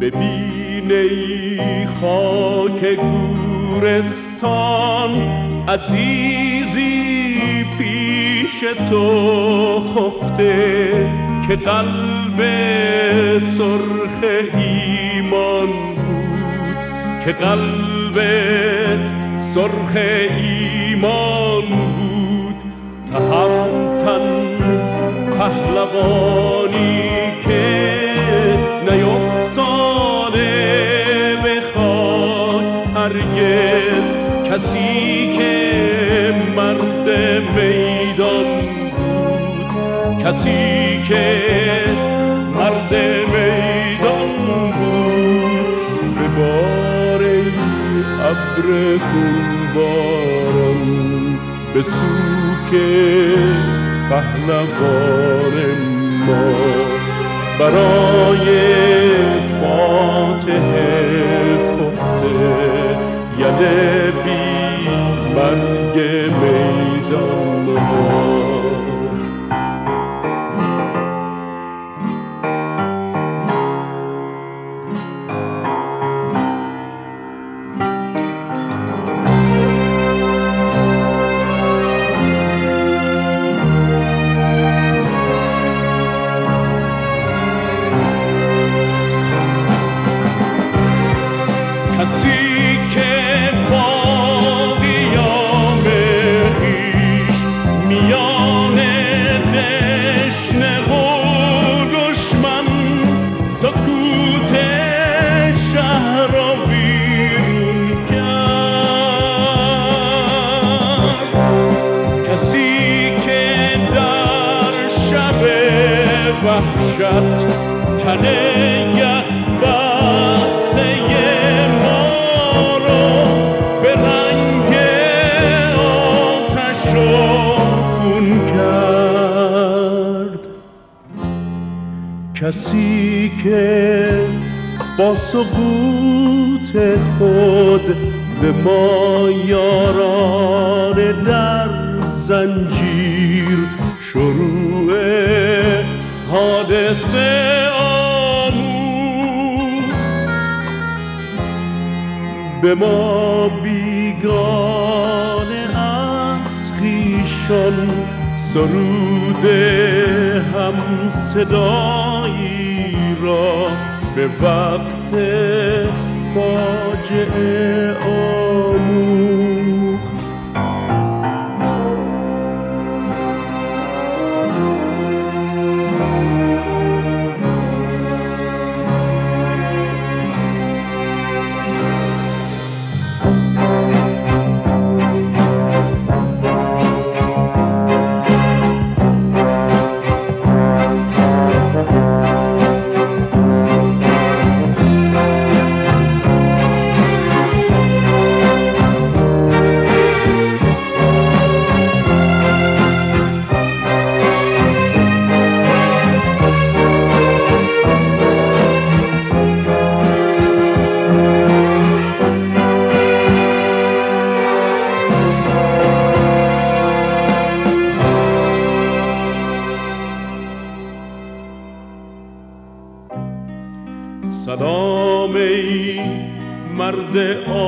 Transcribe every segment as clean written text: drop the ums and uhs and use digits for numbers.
ببین ای خاک گورستان، عزیزی پیش تو خفته که قلب سرخ ایمان بود، که قلب سرخ ایمان بود. تهمتن پهلوانی که نیفتاده به خاک هرگز، کسی که مرد میدان بود، کسی که مرد میدان بود. ببار ای ابر خونباران به سوک پهلوان ما، برای فاتح خفته یله بی مرگ میدان ها. کسی که با قیام خویش میان دشنه و دشمن، سکوت شهر را بیرون کرد. کسی که در شب وحشت تن یخ بسته کسی که با سقوط خود به ما یاران در زنجیر شروع حادثه آموخت، به ما بیگانه از خویشان سرود هم صدایی را به وقت فاجعه آموخت. سلام ای مرد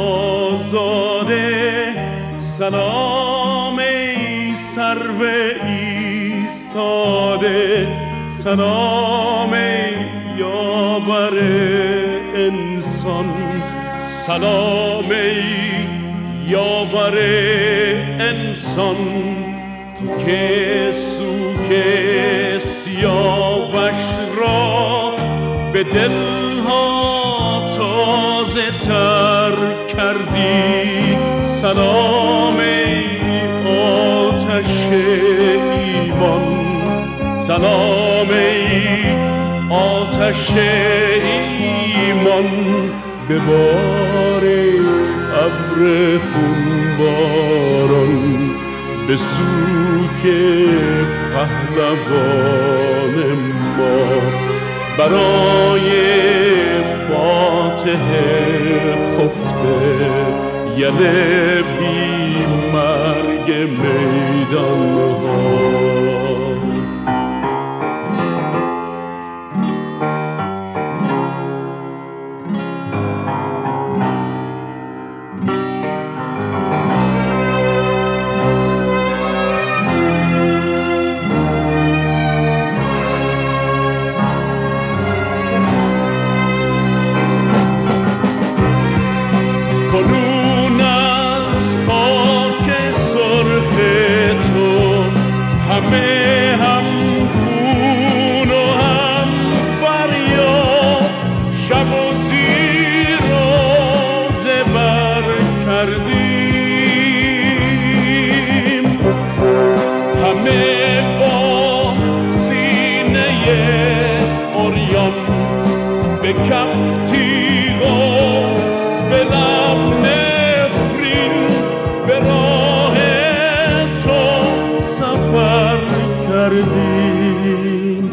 آزاده، سلام ای سرو ایستاده، سلام ای یاور انسان، سلام ای یاور انسان. تو که سوک سیاوش را به دلها تازه تر کردی، سلام ای آتش ایمان، سلام ای آتش ایمان. ببار ابر خونباران به سوک پهلوان ما، برای فاتح خفته یله بی مرگ میدان ها. عریان به کف تیغ و به لب نفرین به راه تو سفر کردیم.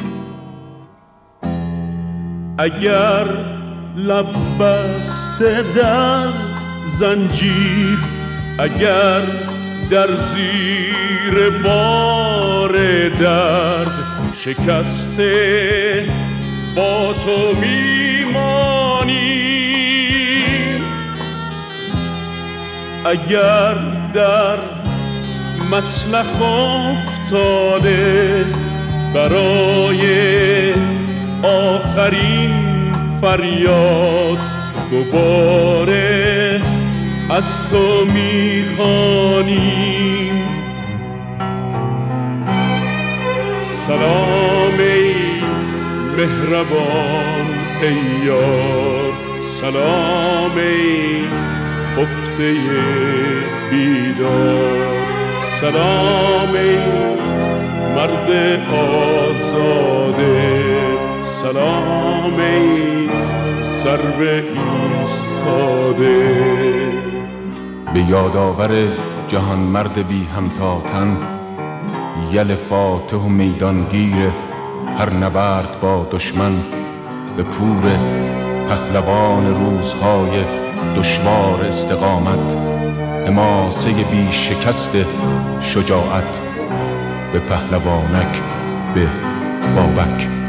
اگر لب بسته در زنجیر، اگر در زیر بار درد شکسته با تو میمانیم، اگر در مسلخ افتاده برای آخرین فریاد دوباره از تو میخوانیم. سلام ای مهربان ای یار، سلام ای خفته بیدار، سلام ای مرد آزاده، سلام ای سرو ایستاده. به یادآور جهان مرد بی همتاتن، یل فاتح و میدانگیر هر نبرد با دشمن، به کور پهلوان روزهای دشوار استقامت، حماسه بی شکست شجاعت، به پهلوانک به بابک.